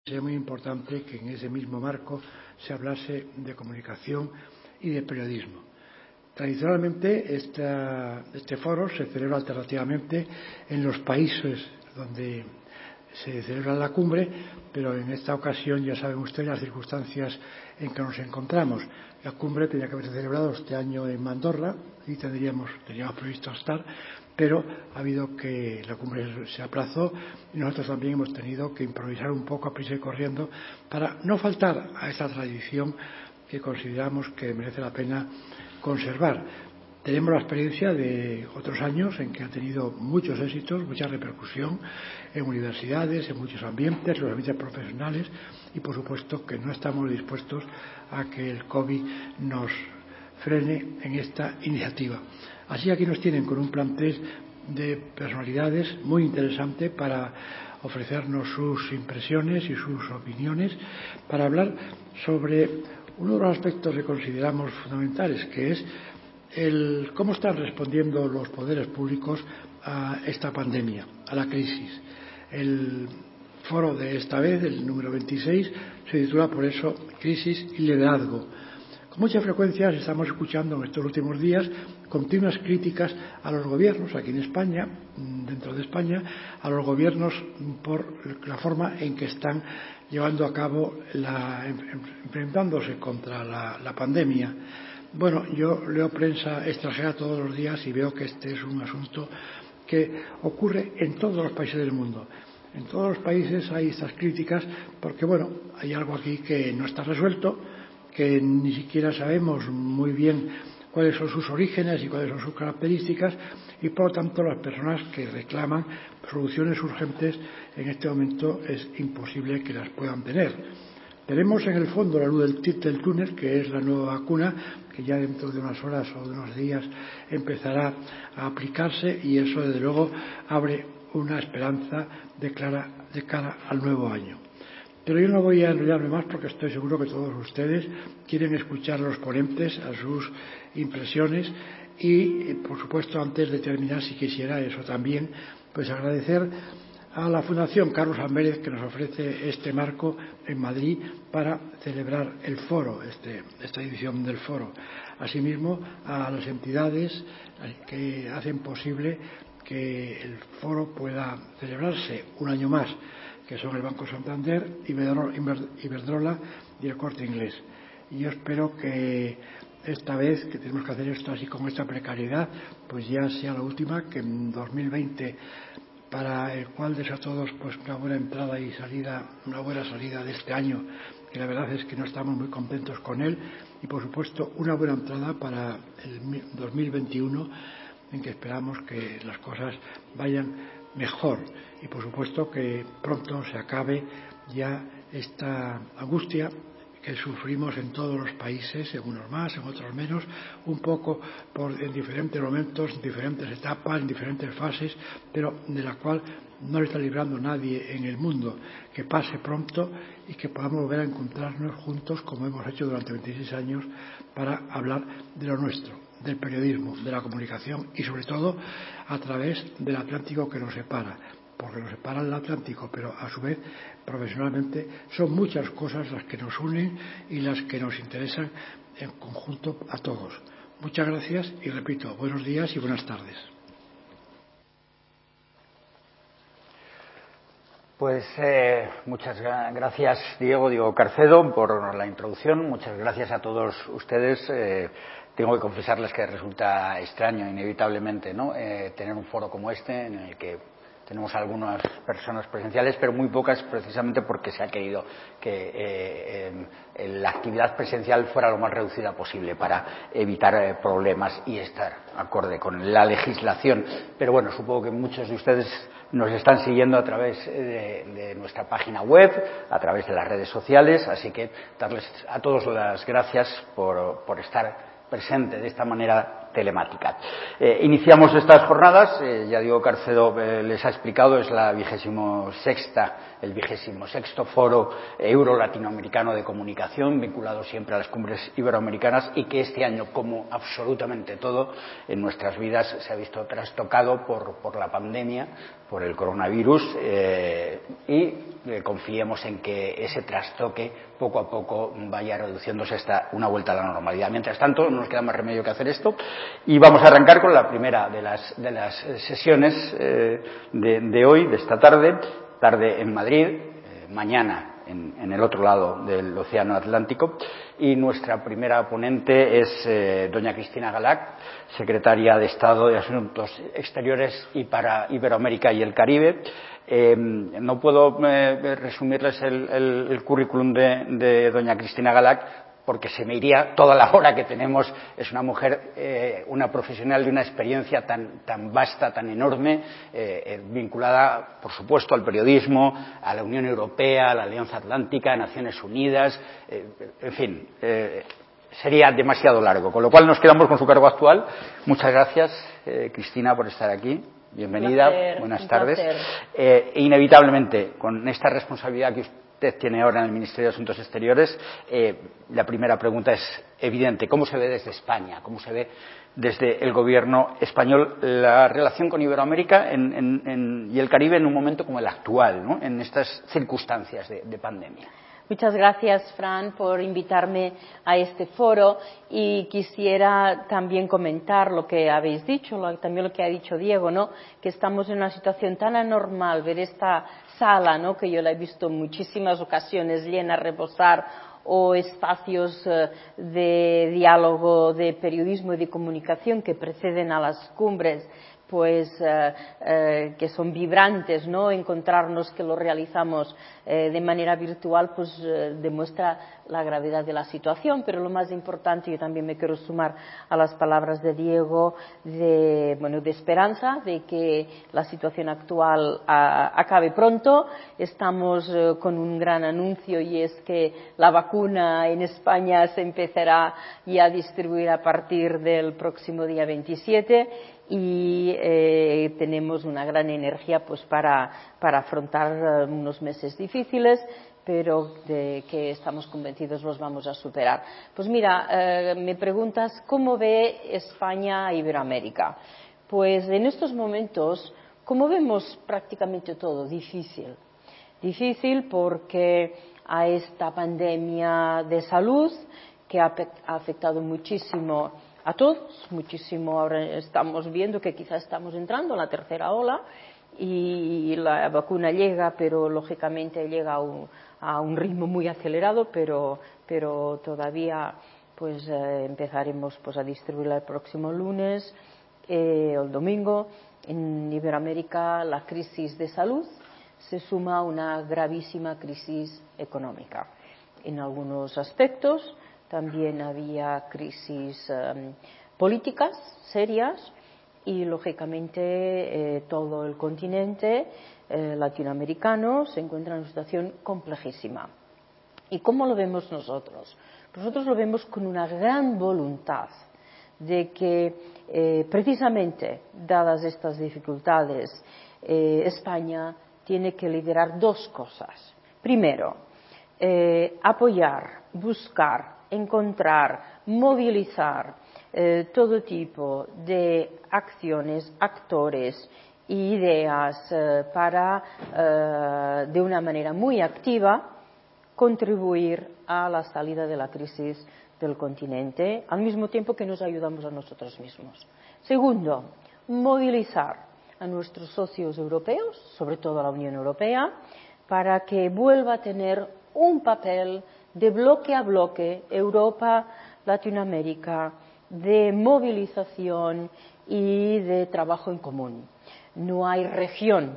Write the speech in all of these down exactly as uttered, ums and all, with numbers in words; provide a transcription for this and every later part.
Sería muy importante que en ese mismo marco se hablase de comunicación y de periodismo. Tradicionalmente esta, este foro se celebra alternativamente en los países donde se celebra la cumbre, pero en esta ocasión ya saben ustedes las circunstancias en que nos encontramos. La cumbre tenía que haberse celebrado este año en Andorra y tendríamos, teníamos previsto estar, pero ha habido que la cumbre se aplazó y nosotros también hemos tenido que improvisar un poco a prisa y corriendo para no faltar a esa tradición que consideramos que merece la pena conservar. Tenemos la experiencia de otros años en que ha tenido muchos éxitos, mucha repercusión en universidades, en muchos ambientes, en los ambientes profesionales y por supuesto que no estamos dispuestos a que el COVID nos frene en esta iniciativa. Así aquí nos tienen con un plantel de personalidades muy interesante para ofrecernos sus impresiones y sus opiniones, para hablar sobre uno de los aspectos que consideramos fundamentales, que es el cómo están respondiendo los poderes públicos a esta pandemia, a la crisis. El foro de esta vez, el número veintiséis, se titula por eso Crisis y liderazgo. Con mucha frecuencia estamos escuchando en estos últimos días continuas críticas a los gobiernos aquí en España, dentro de España, a los gobiernos por la forma en que están llevando a cabo, la, enfrentándose contra la, la pandemia. Bueno, yo leo prensa extranjera todos los días y veo que este es un asunto que ocurre en todos los países del mundo. En todos los países hay estas críticas porque, bueno, hay algo aquí que no está resuelto, que ni siquiera sabemos muy bien cuáles son sus orígenes y cuáles son sus características y, por lo tanto, las personas que reclaman soluciones urgentes en este momento es imposible que las puedan tener. Tenemos en el fondo la luz del, del túnel, que es la nueva vacuna, que ya dentro de unas horas o de unos días empezará a aplicarse y eso, desde luego, abre una esperanza de cara, de cara al nuevo año. Pero yo no voy a enrollarme más porque estoy seguro que todos ustedes quieren escuchar a los ponentes, a sus impresiones y, por supuesto, antes de terminar, si quisiera eso también, pues agradecer a la Fundación Carlos Amérez que nos ofrece este marco en Madrid para celebrar el foro, este, esta edición del foro. Asimismo, a las entidades que hacen posible que el foro pueda celebrarse un año más, que son el Banco Santander, Iberdrola y el Corte Inglés. Y yo espero que esta vez, que tenemos que hacer esto así con esta precariedad, pues ya sea la última, que en dos mil veinte, para el cual deseo a todos pues una buena entrada y salida, una buena salida de este año, que la verdad es que no estamos muy contentos con él, y por supuesto una buena entrada para el dos mil veintiuno, en que esperamos que las cosas vayan mejor y por supuesto que pronto se acabe ya esta angustia que sufrimos en todos los países, en unos más, en otros menos, un poco por, en diferentes momentos, en diferentes etapas, en diferentes fases, pero de la cual no le está librando nadie en el mundo. Que pase pronto y que podamos volver a encontrarnos juntos, como hemos hecho durante veintiséis años, para hablar de lo nuestro, del periodismo, de la comunicación y, sobre todo, a través del Atlántico que nos separa. Porque nos separa el Atlántico, pero a su vez, profesionalmente, son muchas cosas las que nos unen y las que nos interesan en conjunto a todos. Muchas gracias y, repito, buenos días y buenas tardes. Pues eh, muchas gracias, Diego, Diego Carcedo, por la introducción. Muchas gracias a todos ustedes. Eh, tengo que confesarles que resulta extraño, inevitablemente, ¿no? Eh, tener un foro como este en el que tenemos algunas personas presenciales, pero muy pocas precisamente porque se ha querido que eh, eh, la actividad presencial fuera lo más reducida posible para evitar eh, problemas y estar acorde con la legislación. Pero bueno, supongo que muchos de ustedes nos están siguiendo a través de, de nuestra página web, a través de las redes sociales, así que darles a todos las gracias por, por estar presente de esta manera telemática. Eh, iniciamos estas jornadas, eh, ya Diego Carcedo eh, les ha explicado, es la vigésimo sexta, el vigésimo sexto foro euro-latinoamericano de comunicación, vinculado siempre a las cumbres iberoamericanas y que este año, como absolutamente todo en nuestras vidas, se ha visto trastocado por, por la pandemia, por el coronavirus eh, y eh, confiemos en que ese trastoque poco a poco vaya reduciéndose hasta una vuelta a la normalidad. Mientras tanto, no nos queda más remedio que hacer esto y vamos a arrancar con la primera de las, de las sesiones eh, de, de hoy, de esta tarde, tarde en Madrid, eh, mañana en, en el otro lado del Océano Atlántico, y nuestra primera ponente es eh, doña Cristina Galac, secretaria de Estado de Asuntos Exteriores y para Iberoamérica y el Caribe. Eh, no puedo eh, resumirles el, el, el currículum de, de doña Cristina Galac porque se me iría toda la hora que tenemos. Es una mujer, eh, una profesional de una experiencia tan, tan vasta, tan enorme, eh, vinculada, por supuesto, al periodismo, a la Unión Europea, a la Alianza Atlántica, a Naciones Unidas, eh, en fin, eh, sería demasiado largo. Con lo cual nos quedamos con su cargo actual. Muchas gracias, eh, Cristina, por estar aquí. Bienvenida, un placer, buenas un tardes. placer. Eh, e inevitablemente, con esta responsabilidad que usted tiene ahora en el Ministerio de Asuntos Exteriores, eh, la primera pregunta es evidente. ¿Cómo se ve desde España? ¿Cómo se ve desde el Gobierno español la relación con Iberoamérica en, en, en, y el Caribe en un momento como el actual, ¿no?, en estas circunstancias de, de pandemia? Muchas gracias, Fran, por invitarme a este foro, y quisiera también comentar lo que habéis dicho, lo, también lo que ha dicho Diego, ¿no?, que estamos en una situación tan anormal. Ver esta sala, ¿no?, que yo la he visto en muchísimas ocasiones llena, rebosar, o espacios eh, de diálogo, de periodismo y de comunicación que preceden a las cumbres, pues eh, eh, que son vibrantes, ¿no? Encontrarnos que lo realizamos eh, de manera virtual, pues eh, demuestra la gravedad de la situación. Pero lo más importante, yo también me quiero sumar a las palabras de Diego, de, bueno, de esperanza, de que la situación actual a, acabe pronto. Estamos eh, con un gran anuncio, y es que la vacuna en España se empezará ya a distribuir a partir del próximo día veintisiete. Y eh, tenemos una gran energía pues para, para afrontar uh, unos meses difíciles, pero de que estamos convencidos los vamos a superar. Pues mira, eh, me preguntas cómo ve España a Iberoamérica. Pues en estos momentos, como vemos prácticamente todo, difícil. Difícil porque a esta pandemia de salud que ha, ha afectado muchísimo a todos, muchísimo. Ahora estamos viendo que quizás estamos entrando en la tercera ola y la vacuna llega, pero lógicamente llega a un, a un ritmo muy acelerado, pero, pero todavía pues eh, empezaremos pues a distribuirla el próximo lunes eh, o el domingo. En Iberoamérica la crisis de salud se suma a una gravísima crisis económica. En algunos aspectos también había crisis eh, políticas serias y, lógicamente, eh, todo el continente eh, latinoamericano se encuentra en una situación complejísima. ¿Y cómo lo vemos nosotros? Nosotros lo vemos con una gran voluntad de que, eh, precisamente, dadas estas dificultades, eh, España tiene que liderar dos cosas. Primero, eh, apoyar, buscar, encontrar, movilizar eh, todo tipo de acciones, actores e ideas eh, para, eh, de una manera muy activa, contribuir a la salida de la crisis del continente, al mismo tiempo que nos ayudamos a nosotros mismos. Segundo, movilizar a nuestros socios europeos, sobre todo a la Unión Europea, para que vuelva a tener un papel de bloque a bloque, Europa, Latinoamérica, de movilización y de trabajo en común. No hay región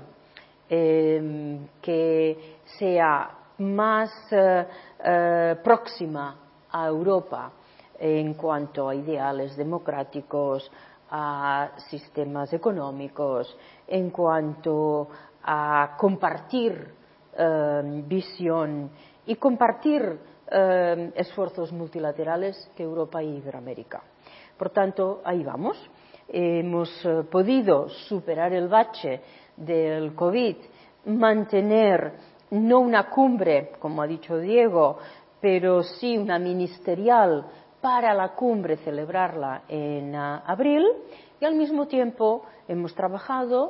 eh, que sea más eh, eh, próxima a Europa en cuanto a ideales democráticos, a sistemas económicos, en cuanto a compartir eh, visión y compartir eh, esfuerzos multilaterales que Europa y Iberoamérica. Por tanto, ahí vamos. Hemos eh, podido superar el bache del COVID, mantener no una cumbre, como ha dicho Diego, pero sí una ministerial para la cumbre, celebrarla en uh, abril, y al mismo tiempo hemos trabajado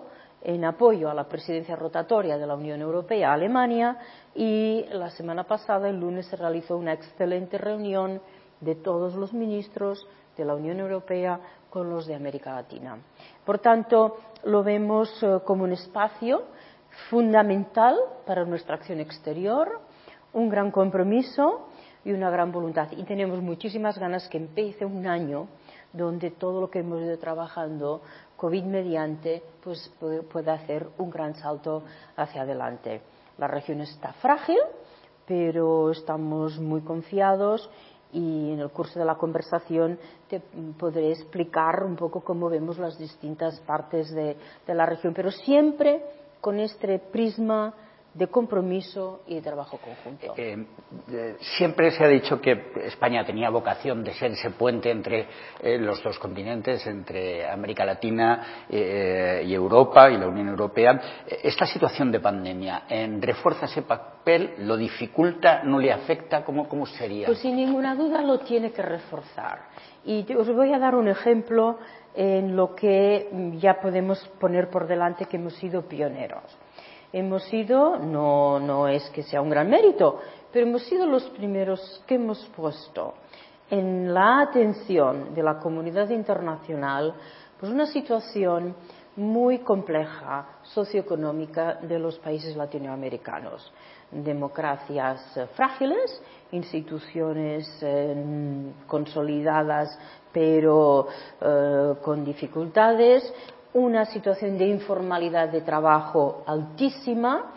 en apoyo a la presidencia rotatoria de la Unión Europea a Alemania, y la semana pasada, el lunes, se realizó una excelente reunión de todos los ministros de la Unión Europea con los de América Latina. Por tanto, lo vemos eh, como un espacio fundamental para nuestra acción exterior, un gran compromiso y una gran voluntad. Y tenemos muchísimas ganas que empiece un año donde todo lo que hemos ido trabajando, COVID mediante, pues pueda hacer un gran salto hacia adelante. La región está frágil, pero estamos muy confiados, y en el curso de la conversación te podré explicar un poco cómo vemos las distintas partes de, de la región, pero siempre con este prisma de compromiso y de trabajo conjunto. Eh, eh, siempre se ha dicho que España tenía vocación de ser ese puente entre eh, los dos continentes, entre América Latina eh, y Europa y la Unión Europea. Esta situación de pandemia eh, refuerza ese papel, lo dificulta, no le afecta, ¿cómo, cómo sería? Pues sin ninguna duda lo tiene que reforzar. Y yo os voy a dar un ejemplo en lo que ya podemos poner por delante que hemos sido pioneros. Hemos sido, no, no es que sea un gran mérito, pero hemos sido los primeros que hemos puesto en la atención de la comunidad internacional pues una situación muy compleja socioeconómica de los países latinoamericanos. Democracias eh, frágiles, instituciones eh, consolidadas pero eh, con dificultades, una situación de informalidad de trabajo altísima,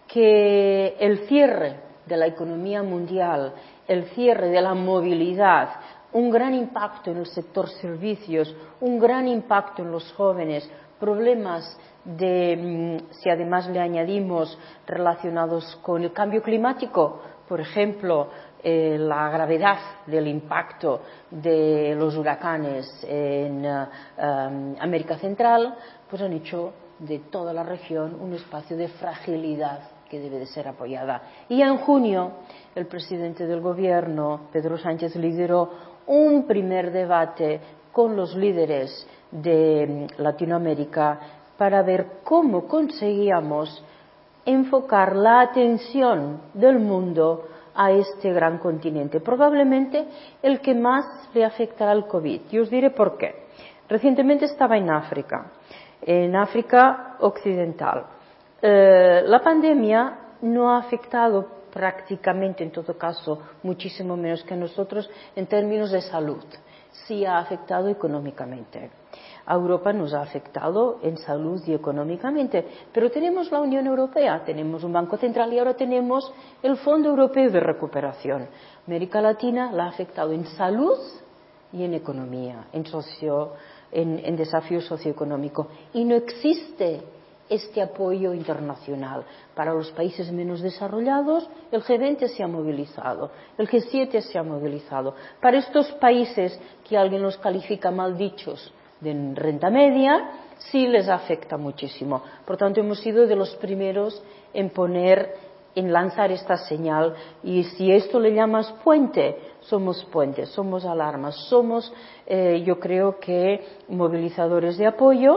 que el cierre de la economía mundial, el cierre de la movilidad, un gran impacto en el sector servicios, un gran impacto en los jóvenes, problemas de, si además le añadimos relacionados con el cambio climático, por ejemplo, eh, la gravedad del impacto de los huracanes en uh, um, América Central, pues han hecho de toda la región un espacio de fragilidad que debe de ser apoyada. Y en junio, el presidente del Gobierno, Pedro Sánchez, lideró un primer debate con los líderes de Latinoamérica para ver cómo conseguíamos enfocar la atención del mundo a este gran continente, probablemente el que más le afectará al COVID. Y os diré por qué. Recientemente estaba en África, en África Occidental. Eh, la pandemia no ha afectado prácticamente, en todo caso, muchísimo menos que a nosotros en términos de salud. Sí ha afectado económicamente. A Europa nos ha afectado en salud y económicamente, pero tenemos la Unión Europea, tenemos un Banco Central y ahora tenemos el Fondo Europeo de Recuperación. América Latina la ha afectado en salud y en economía, en, socio, en, en desafío socioeconómico. Y no existe este apoyo internacional. Para los países menos desarrollados, el G veinte se ha movilizado, el G siete se ha movilizado. Para estos países que alguien los califica maldichos de renta media, sí les afecta muchísimo. Por tanto, hemos sido de los primeros en poner, en lanzar esta señal, y si esto le llamas puente, somos puentes, somos alarmas, somos, eh, yo creo que, movilizadores de apoyo.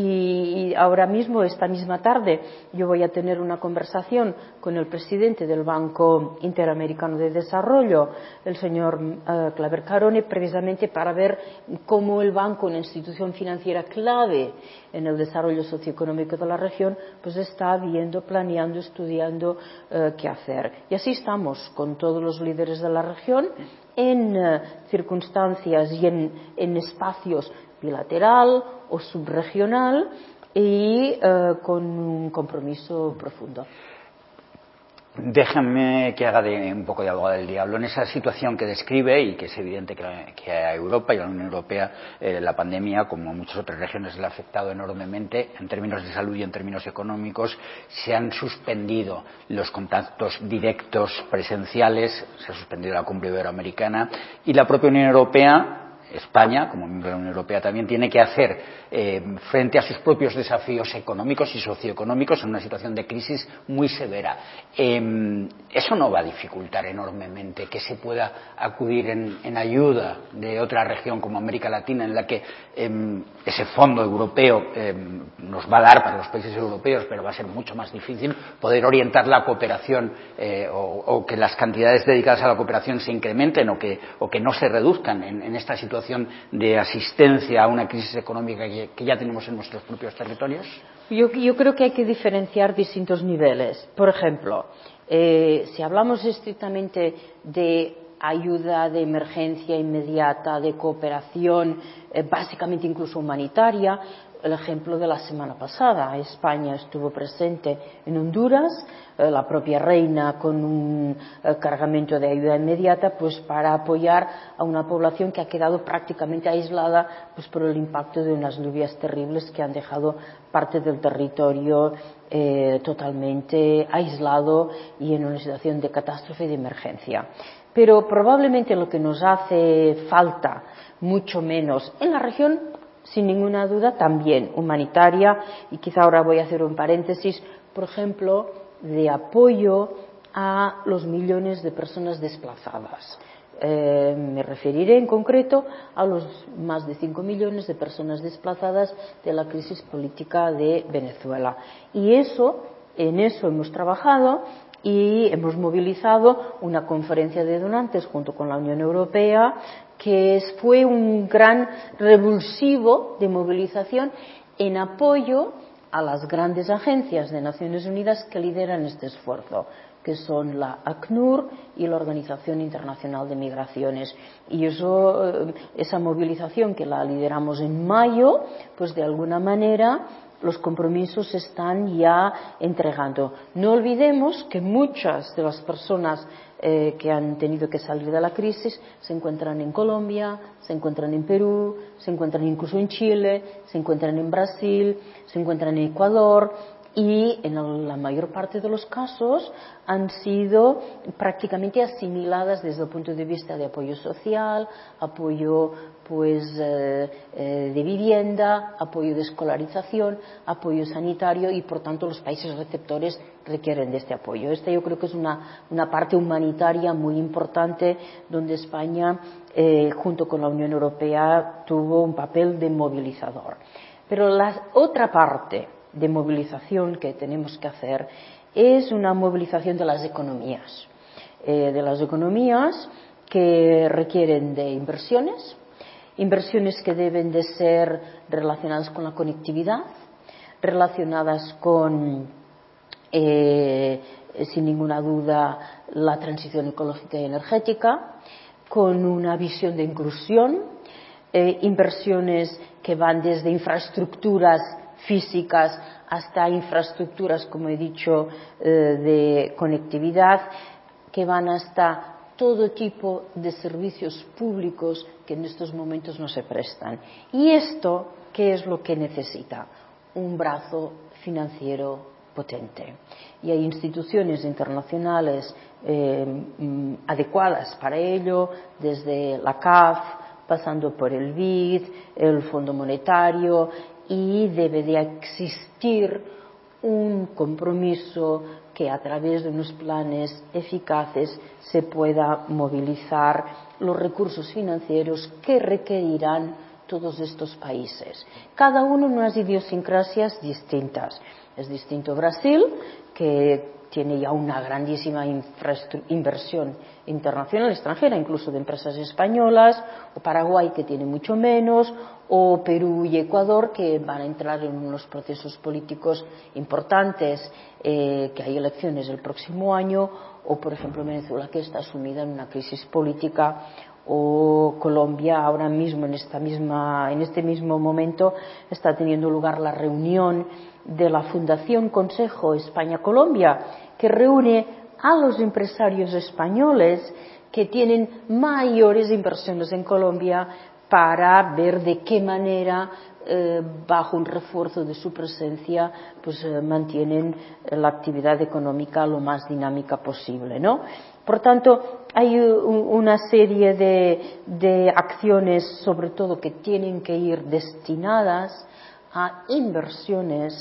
Y ahora mismo, esta misma tarde, yo voy a tener una conversación con el presidente del Banco Interamericano de Desarrollo, el señor uh, Claver Carone, precisamente para ver cómo el banco, una institución financiera clave en el desarrollo socioeconómico de la región, pues está viendo, planeando, estudiando uh, qué hacer. Y así estamos con todos los líderes de la región en uh, circunstancias y en, en espacios bilateral o subregional y eh, con un compromiso profundo. Déjame que haga de, un poco de abogado del diablo. En esa situación que describe, y que es evidente que, que a Europa y a la Unión Europea eh, la pandemia, como a muchas otras regiones, le ha afectado enormemente en términos de salud y en términos económicos, se han suspendido los contactos directos presenciales, se ha suspendido la cumbre iberoamericana y la propia Unión Europea España, como miembro de la Unión Europea, también tiene que hacer eh, frente a sus propios desafíos económicos y socioeconómicos en una situación de crisis muy severa. Eh, eso no va a dificultar enormemente que se pueda acudir en, en ayuda de otra región como América Latina, en la que eh, ese fondo europeo eh, nos va a dar para los países europeos, pero va a ser mucho más difícil poder orientar la cooperación eh, o, o que las cantidades dedicadas a la cooperación se incrementen o que, o que no se reduzcan en, en esta situación de asistencia a una crisis económica que, que ya tenemos en nuestros propios territorios? Yo, yo creo que hay que diferenciar distintos niveles. Por ejemplo, eh, si hablamos estrictamente de ayuda de emergencia inmediata, de cooperación, eh, básicamente incluso humanitaria, el ejemplo de la semana pasada. España estuvo presente en Honduras, eh, la propia reina con un eh, cargamento de ayuda inmediata, pues para apoyar a una población que ha quedado prácticamente aislada, pues por el impacto de unas lluvias terribles que han dejado parte del territorio eh, totalmente aislado y en una situación de catástrofe y de emergencia. Pero probablemente lo que nos hace falta mucho menos en la región, sin ninguna duda, también humanitaria, y quizá ahora voy a hacer un paréntesis, por ejemplo, de apoyo a los millones de personas desplazadas. Eh, me referiré en concreto a los más de cinco millones de personas desplazadas de la crisis política de Venezuela. Y eso, en eso hemos trabajado y hemos movilizado una conferencia de donantes junto con la Unión Europea, que fue un gran revulsivo de movilización en apoyo a las grandes agencias de Naciones Unidas que lideran este esfuerzo, que son la ACNUR y la Organización Internacional de Migraciones. Y eso, esa movilización que la lideramos en mayo, pues de alguna manera los compromisos se están ya entregando. No olvidemos que muchas de las personas eh, que han tenido que salir de la crisis se encuentran en Colombia, se encuentran en Perú, se encuentran incluso en Chile, se encuentran en Brasil, se encuentran en Ecuador, y en la mayor parte de los casos han sido prácticamente asimiladas desde el punto de vista de apoyo social, apoyo pues eh, eh, de vivienda, apoyo de escolarización, apoyo sanitario, y por tanto los países receptores requieren de este apoyo. Esta yo creo que es una, una parte humanitaria muy importante donde España eh, junto con la Unión Europea tuvo un papel de movilizador. Pero la otra parte de movilización que tenemos que hacer es una movilización de las economías, eh, de las economías que requieren de inversiones, inversiones que deben de ser relacionadas con la conectividad, relacionadas con, eh, sin ninguna duda, la transición ecológica y energética, con una visión de inclusión, eh, inversiones que van desde infraestructuras físicas hasta infraestructuras, como he dicho, eh, de conectividad, que van hasta todo tipo de servicios públicos que en estos momentos no se prestan. ¿Y esto qué es lo que necesita? Un brazo financiero potente. Y hay instituciones internacionales eh, adecuadas para ello, desde la C A F, pasando por el B I D, el Fondo Monetario, y debe de existir un compromiso que a través de unos planes eficaces se pueda movilizar los recursos financieros que requerirán todos estos países, cada uno en unas idiosincrasias distintas. Es distinto Brasil, que tiene ya una grandísima inversión internacional extranjera, incluso de empresas españolas, o Paraguay, que tiene mucho menos, o Perú y Ecuador, que van a entrar en unos procesos políticos importantes, eh, que hay elecciones el próximo año, o por ejemplo Venezuela, que está sumida en una crisis política, o Colombia ahora mismo en esta misma en este mismo momento está teniendo lugar la reunión de la Fundación Consejo España-Colombia, que reúne a los empresarios españoles que tienen mayores inversiones en Colombia para ver de qué manera eh, bajo un refuerzo de su presencia, pues eh, mantienen la actividad económica lo más dinámica posible, ¿no? Por tanto, hay una serie de, de acciones, sobre todo, que tienen que ir destinadas a inversiones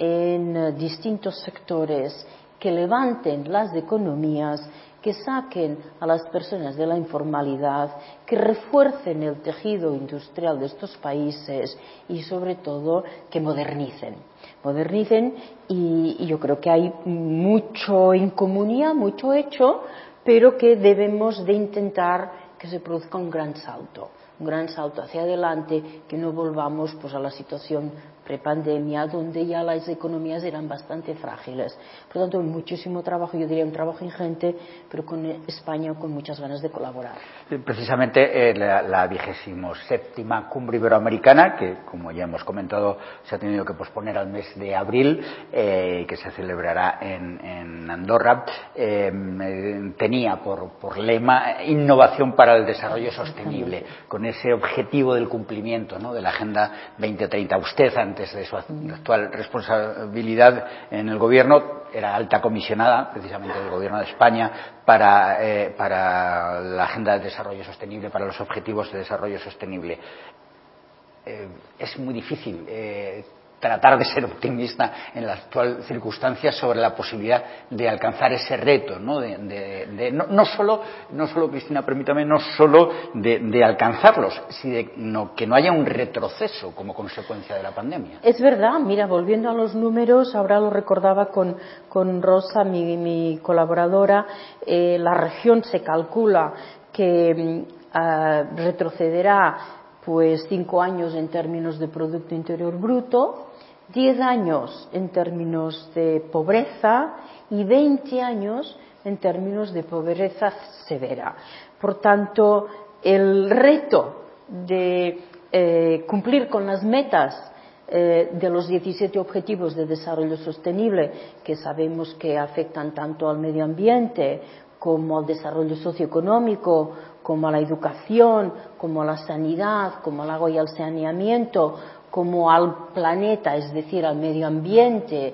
en distintos sectores que levanten las economías, que saquen a las personas de la informalidad, que refuercen el tejido industrial de estos países y, sobre todo, que modernicen. Modernicen y, y yo creo que hay mucho en comunidad, mucho hecho, pero que debemos de intentar que se produzca un gran salto, un gran salto hacia adelante, que no volvamos pues a la situación prepandemia, donde ya las economías eran bastante frágiles. Por lo tanto, muchísimo trabajo, yo diría un trabajo ingente, pero con España con muchas ganas de colaborar. Precisamente eh, la, la vigésimo séptima cumbre iberoamericana, que como ya hemos comentado se ha tenido que posponer al mes de abril, eh, que se celebrará en, en Andorra, eh, tenía por, por lema innovación para el desarrollo sostenible, con ese objetivo del cumplimiento, ¿no?, de la Agenda veinte treinta. Usted, antes de su actual responsabilidad en el gobierno, era alta comisionada precisamente del gobierno de España para, eh, para la Agenda de Desarrollo Sostenible, para los Objetivos de Desarrollo Sostenible. Eh, es muy difícil eh, tratar de ser optimista en la actual circunstancia sobre la posibilidad de alcanzar ese reto, ¿no? De, de, de, no, no solo, no solo, Cristina, permítame, no solo de, de alcanzarlos, sino que no haya un retroceso como consecuencia de la pandemia. Es verdad, mira, volviendo a los números, ahora lo recordaba con, con Rosa, mi, mi colaboradora, eh, la región se calcula que uh, retrocederá pues cinco años en términos de Producto Interior Bruto, diez años en términos de pobreza y veinte años en términos de pobreza severa. Por tanto, el reto de eh, cumplir con las metas eh, de los diecisiete Objetivos de Desarrollo Sostenible, que sabemos que afectan tanto al medio ambiente como al desarrollo socioeconómico, como a la educación, como a la sanidad, como al agua y al saneamiento, como al planeta, es decir, al medio ambiente,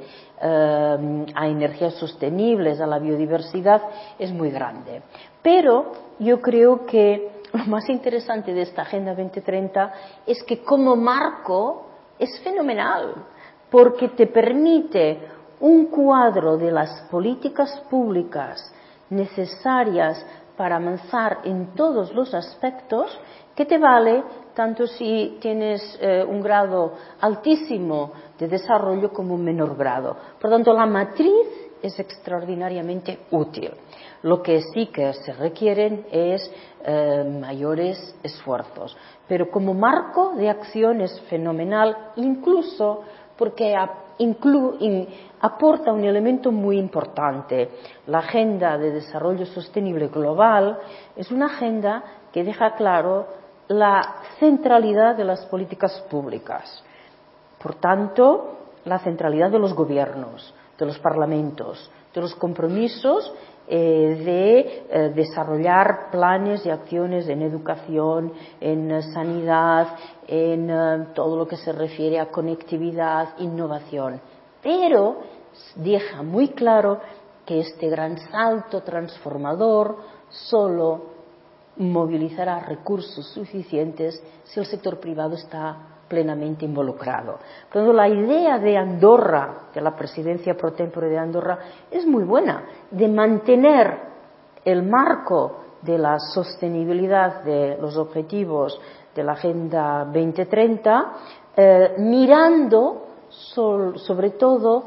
eh, a energías sostenibles, a la biodiversidad, es muy grande. Pero yo creo que lo más interesante de esta Agenda veinte treinta es que como marco es fenomenal, porque te permite un cuadro de las políticas públicas necesarias para avanzar en todos los aspectos, que te vale tanto si tienes eh, un grado altísimo de desarrollo como un menor grado. Por lo tanto, la matriz es extraordinariamente útil. Lo que sí que se requieren es eh, mayores esfuerzos. Pero como marco de acción es fenomenal, incluso porque a, inclu, in, aporta un elemento muy importante. La Agenda de Desarrollo Sostenible Global es una agenda que deja claro la centralidad de las políticas públicas. Por tanto, la centralidad de los gobiernos, de los parlamentos, de los compromisos eh, de eh, desarrollar planes y acciones en educación, en eh, sanidad, en eh, todo lo que se refiere a conectividad, innovación. Pero deja muy claro que este gran salto transformador solo movilizará recursos suficientes si el sector privado está plenamente involucrado. Por lo tanto, la idea de Andorra, de la presidencia pro tempore de Andorra, es muy buena, de mantener el marco de la sostenibilidad de los objetivos de la Agenda veinte treinta, eh, mirando sol, sobre todo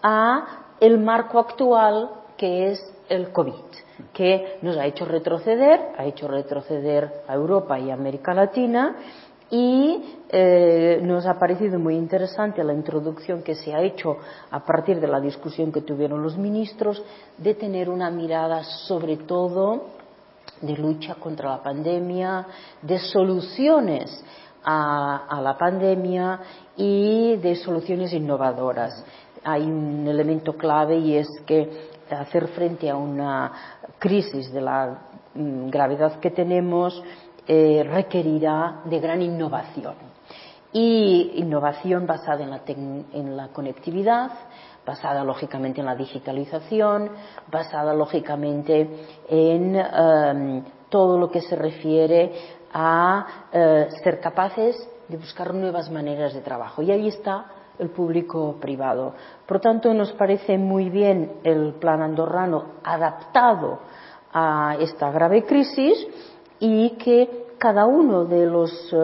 a el marco actual, que es el COVID, que nos ha hecho retroceder, ha hecho retroceder a Europa y a América Latina, y eh, nos ha parecido muy interesante la introducción que se ha hecho a partir de la discusión que tuvieron los ministros, de tener una mirada sobre todo de lucha contra la pandemia, de soluciones a, a la pandemia y de soluciones innovadoras. Hay un elemento clave y es que hacer frente a una crisis de la mm, gravedad que tenemos eh, requerirá de gran innovación. y innovación basada en la, en la conectividad, basada lógicamente en la digitalización, basada lógicamente en um, todo lo que se refiere a uh, ser capaces de buscar nuevas maneras de trabajo. Y ahí está el público privado. Por tanto, nos parece muy bien el plan andorrano adaptado a esta grave crisis y que cada uno de, los, uh,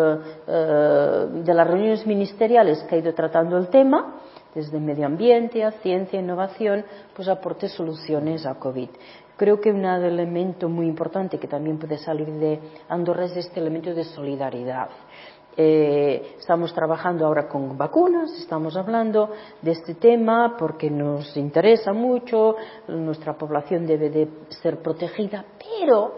uh, de las reuniones ministeriales que ha ido tratando el tema, desde medio ambiente a ciencia e innovación, pues aporte soluciones a COVID. Creo que un elemento muy importante que también puede salir de Andorra es este elemento de solidaridad. Eh, estamos trabajando ahora con vacunas, estamos hablando de este tema porque nos interesa mucho, nuestra población debe de ser protegida, pero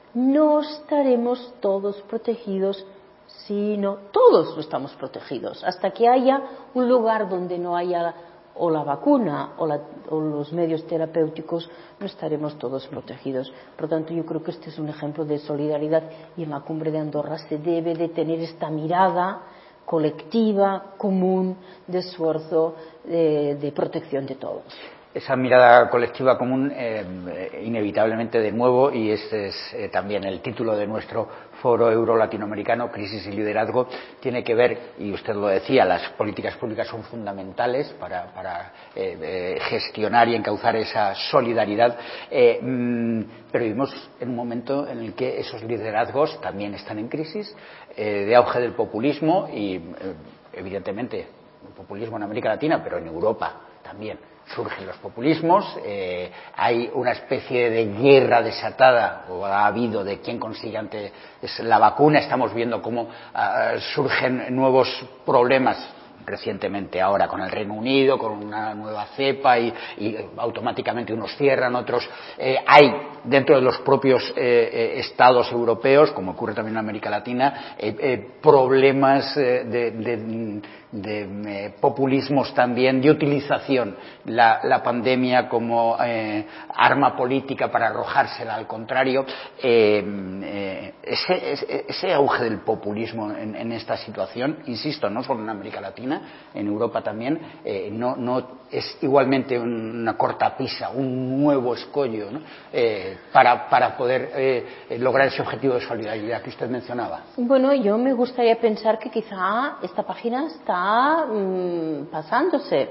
no estaremos todos protegidos si no todos no estamos protegidos. Hasta que haya un lugar donde no haya o la vacuna o, la, o los medios terapéuticos, no estaremos todos protegidos. Por lo tanto, yo creo que este es un ejemplo de solidaridad y en la cumbre de Andorra se debe de tener esta mirada colectiva, común, de esfuerzo, de, de protección de todos. Esa mirada colectiva común, eh, inevitablemente de nuevo, y este es eh, también el título de nuestro foro euro-latinoamericano, Crisis y Liderazgo, tiene que ver, y usted lo decía, las políticas públicas son fundamentales para, para eh, eh, gestionar y encauzar esa solidaridad, eh, mm, pero vivimos en un momento en el que esos liderazgos también están en crisis, eh, de auge del populismo y, eh, evidentemente, el populismo en América Latina, pero en Europa también. Surgen los populismos, eh, hay una especie de guerra desatada, o ha habido, de quién consigue antes la vacuna. Estamos viendo cómo uh, surgen nuevos problemas recientemente ahora con el Reino Unido, con una nueva cepa y, y automáticamente unos cierran, otros. Eh, hay dentro de los propios eh, eh, estados europeos, como ocurre también en América Latina, eh, eh, problemas eh, de, de, de eh, populismos también, de utilización la, la pandemia como eh, arma política para arrojársela al contrario. Eh, eh, ese, ese, ese auge del populismo en, en esta situación, insisto, no solo en América Latina, en Europa también, eh, no, no es igualmente una cortapisa, un nuevo escollo, ¿no? eh, para, para poder eh, lograr ese objetivo de solidaridad que usted mencionaba. Bueno, yo me gustaría pensar que quizá esta página está mmm, pasándose.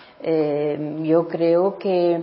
Eh, yo creo que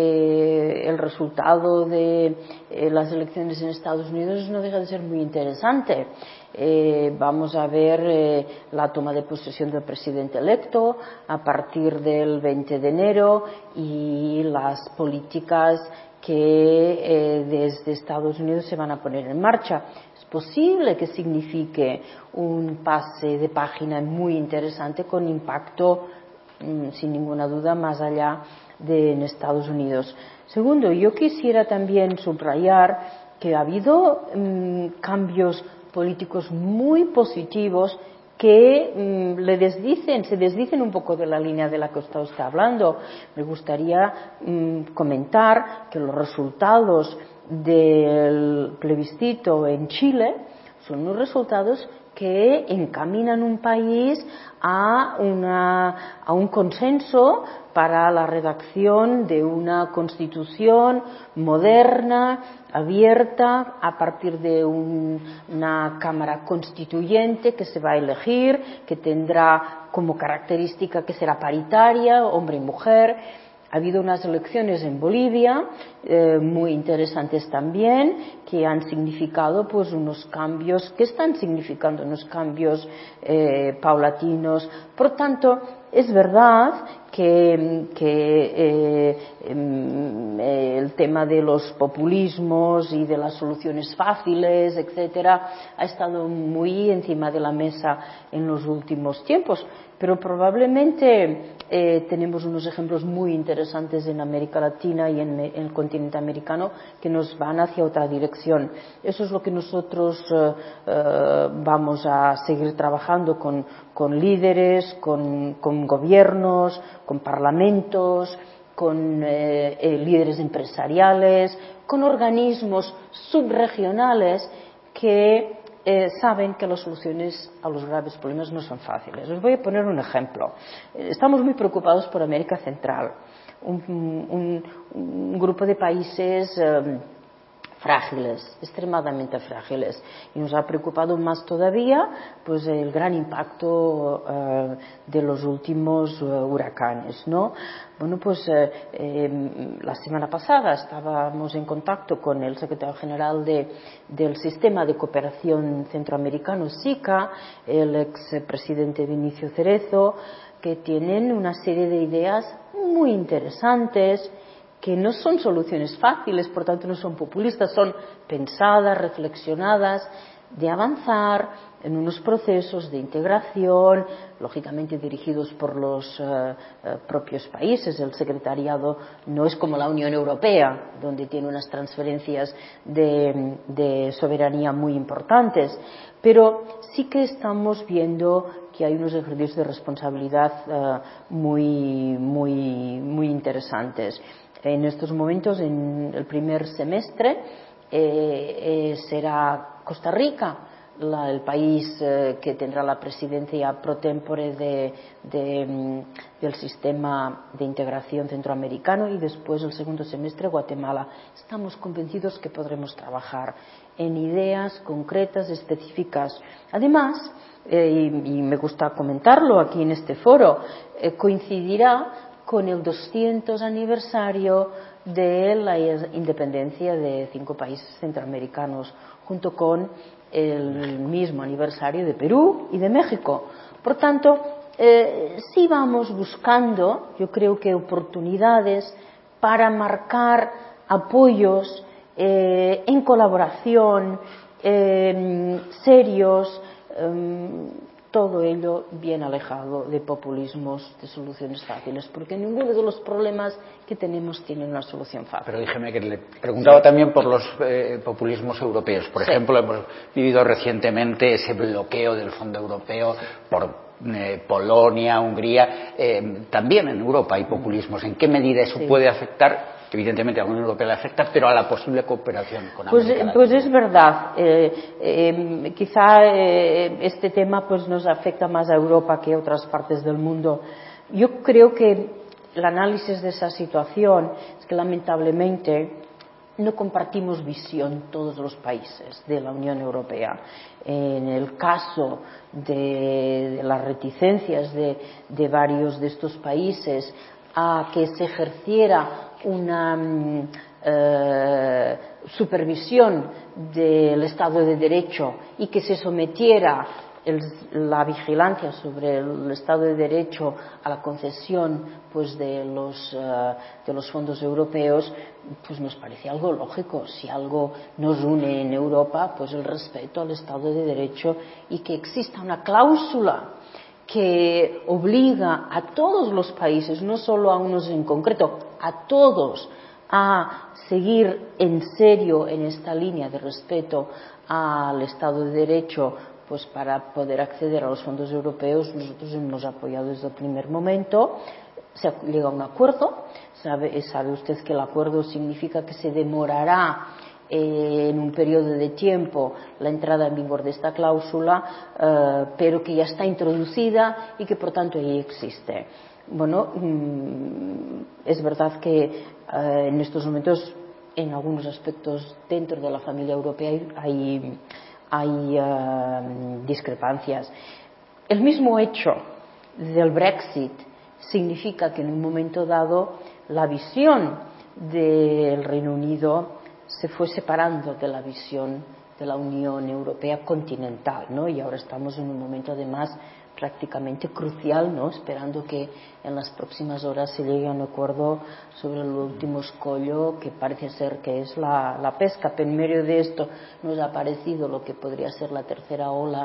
eh, el resultado de eh, las elecciones en Estados Unidos no deja de ser muy interesante. Eh, vamos a ver eh, la toma de posesión del presidente electo a partir del veinte de enero y las políticas que eh, desde Estados Unidos se van a poner en marcha. Es posible que signifique un pase de página muy interesante con impacto, sin ninguna duda, más allá de en Estados Unidos. Segundo, yo quisiera también subrayar que ha habido mmm, cambios políticos muy positivos que mmm, le desdicen, se desdicen un poco de la línea de la que usted está hablando. Me gustaría mmm, comentar que los resultados del plebiscito en Chile son unos resultados que encaminan un país a, una, a un consenso para la redacción de una constitución moderna, abierta, a partir de un, una Cámara Constituyente que se va a elegir, que tendrá como característica que será paritaria, hombre y mujer. Ha habido unas elecciones en Bolivia eh, muy interesantes también, que han significado pues unos cambios, que están significando unos cambios eh, paulatinos. Por tanto, es verdad que, que eh, eh, el tema de los populismos y de las soluciones fáciles, etcétera, ha estado muy encima de la mesa en los últimos tiempos. Pero probablemente eh, tenemos unos ejemplos muy interesantes en América Latina y en, en el continente americano que nos van hacia otra dirección. Eso es lo que nosotros eh, eh, vamos a seguir trabajando con, con líderes, con, con gobiernos, con parlamentos, con eh, eh, líderes empresariales, con organismos subregionales que eh, saben que las soluciones a los graves problemas no son fáciles. Os voy a poner un ejemplo. Estamos muy preocupados por América Central, un, un, un grupo de países eh, frágiles, extremadamente frágiles, y nos ha preocupado más todavía pues el gran impacto eh, de los últimos uh, huracanes, ¿no? Bueno, pues eh, eh, la semana pasada estábamos en contacto con el secretario general de, del Sistema de Cooperación Centroamericano, SICA, el expresidente Vinicio Cerezo, que tienen una serie de ideas muy interesantes, que no son soluciones fáciles, por tanto no son populistas, son pensadas, reflexionadas, de avanzar en unos procesos de integración, lógicamente dirigidos por los uh, uh, propios países. El secretariado no es como la Unión Europea, donde tiene unas transferencias de, de soberanía muy importantes, pero sí que estamos viendo que hay unos ejercicios de responsabilidad uh, muy, muy, muy interesantes. En estos momentos, en el primer semestre, eh, eh, será Costa Rica la, el país eh, que tendrá la presidencia pro tempore de, de, del sistema de integración centroamericano, y después el segundo semestre Guatemala. Estamos convencidos que podremos trabajar en ideas concretas, específicas. Además, eh, y, y me gusta comentarlo aquí en este foro, eh, coincidirá con el doscientos aniversario de la independencia de cinco países centroamericanos, junto con el mismo aniversario de Perú y de México. Por tanto, eh, sí vamos buscando, yo creo que oportunidades para marcar apoyos eh, en colaboración, eh, serios, eh, todo ello bien alejado de populismos, de soluciones fáciles, porque ninguno de los problemas que tenemos tiene una solución fácil. Pero déjeme que le preguntaba sí. también por los eh, populismos europeos. Por sí. ejemplo, hemos vivido recientemente ese bloqueo del Fondo Europeo por eh, Polonia, Hungría. Eh, también en Europa hay populismos. ¿En qué medida eso sí. puede afectar? Evidentemente a la Unión Europea le afecta, pero a la posible cooperación con pues, América Latina. Pues es verdad. Eh, eh, quizá eh, este tema pues nos afecta más a Europa que a otras partes del mundo. Yo creo que el análisis de esa situación es que lamentablemente no compartimos visión todos los países de la Unión Europea. En el caso de, de las reticencias de, de varios de estos países a que se ejerciera una eh, supervisión del Estado de Derecho y que se sometiera el, la vigilancia sobre el Estado de Derecho a la concesión pues de los uh, de los fondos europeos, pues nos parece algo lógico. Si algo nos une en Europa, pues el respeto al Estado de Derecho, y que exista una cláusula que obliga a todos los países, no solo a unos en concreto, a todos, a seguir en serio en esta línea de respeto al Estado de Derecho, pues para poder acceder a los fondos europeos. Nosotros hemos apoyado desde el primer momento. Se llega a un acuerdo. Sabe, sabe usted que el acuerdo significa que se demorará eh, en un periodo de tiempo la entrada en vigor de esta cláusula, eh, pero que ya está introducida y que por tanto ahí existe. Bueno, mmm, es verdad que eh, en estos momentos, en algunos aspectos dentro de la familia europea hay, hay, hay uh, discrepancias. El mismo hecho del Brexit significa que en un momento dado la visión del Reino Unido se fue separando de la visión de la Unión Europea continental, ¿no? Y ahora estamos en un momento además prácticamente crucial, ¿no? Esperando que en las próximas horas se llegue a un acuerdo sobre el último escollo, que parece ser que es la, la pesca. Pero en medio de esto nos ha aparecido lo que podría ser la tercera ola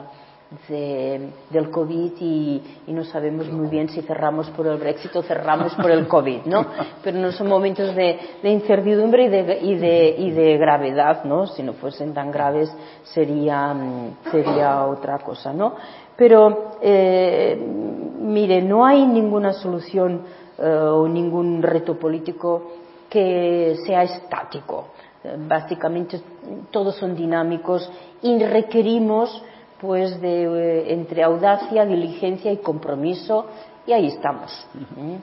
de, del COVID, y, y no sabemos muy bien si cerramos por el Brexit o cerramos por el COVID, ¿no? Pero no son momentos de, de incertidumbre y de, y, de, y de gravedad, ¿no? Si no fuesen tan graves sería, sería otra cosa, ¿no? Pero, eh, mire, no hay ninguna solución eh, o ningún reto político que sea estático. básicamente todos son dinámicos y requerimos pues de eh, entre audacia, diligencia y compromiso, y ahí estamos. ¿eh?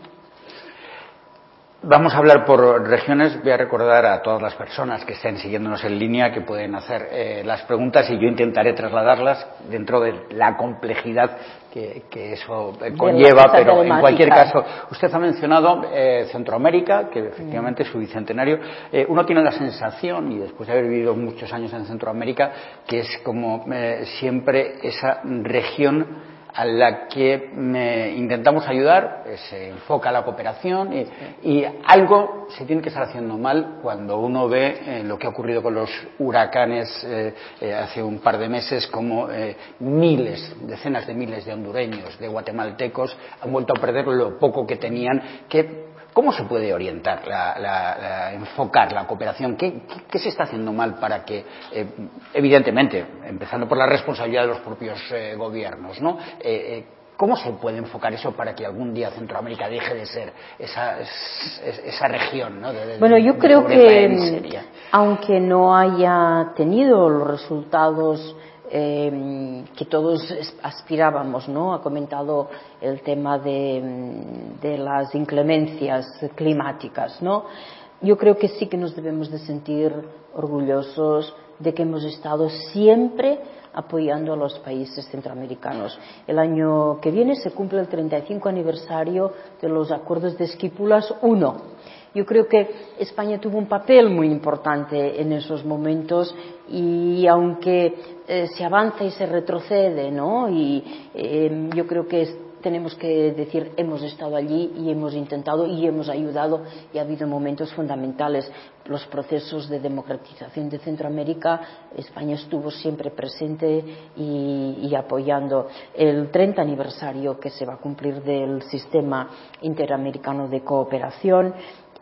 Vamos a hablar por regiones. Voy a recordar a todas las personas que estén siguiéndonos en línea que pueden hacer eh, las preguntas y yo intentaré trasladarlas dentro de la complejidad que, que eso eh, conlleva, pero en cualquier caso, usted ha mencionado eh, Centroamérica, que efectivamente es su bicentenario. Eh, uno tiene la sensación, y después de haber vivido muchos años en Centroamérica, que es como eh, siempre esa región a la que me intentamos ayudar, se enfoca la cooperación y, y algo se tiene que estar haciendo mal cuando uno ve eh, lo que ha ocurrido con los huracanes eh, eh, hace un par de meses, como eh, miles, decenas de miles de hondureños, de guatemaltecos han vuelto a perder lo poco que tenían. que ¿Cómo se puede orientar, la, la, la, enfocar la cooperación? ¿Qué, qué, qué se está haciendo mal para que, eh, evidentemente, empezando por la responsabilidad de los propios eh, gobiernos, ¿no? Eh, eh, ¿Cómo se puede enfocar eso para que algún día Centroamérica deje de ser esa, esa región, ¿no? de, de, bueno, yo de creo que, mm, aunque no haya tenido los resultados Eh, que todos aspirábamos, ¿no? Ha comentado el tema de, de las inclemencias climáticas, ¿no? Yo creo que sí que nos debemos de sentir orgullosos de que hemos estado siempre apoyando a los países centroamericanos. El año que viene se cumple el treinta y cinco aniversario de los acuerdos de Esquipulas uno. Yo creo que España tuvo un papel muy importante en esos momentos y aunque eh, se avanza y se retrocede, ¿no? Y eh, yo creo que es, tenemos que decir hemos estado allí y hemos intentado y hemos ayudado y ha habido momentos fundamentales. Los procesos de democratización de Centroamérica, España estuvo siempre presente y, y apoyando. El treinta aniversario que se va a cumplir del sistema interamericano de cooperación.